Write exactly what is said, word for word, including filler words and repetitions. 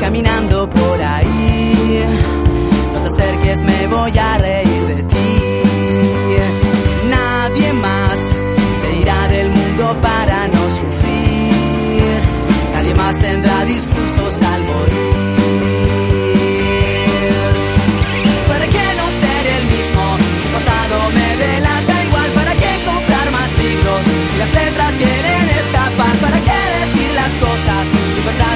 caminando por ahí. No te acerques, me voy a reír de ti. Nadie más se irá del mundo para no sufrir. Nadie más tendrá discursos al morir. ¿Para qué no ser el mismo si el pasado me delata igual? ¿Para qué comprar más libros si las letras quieren escapar? ¿Para qué decir las cosas si en verdad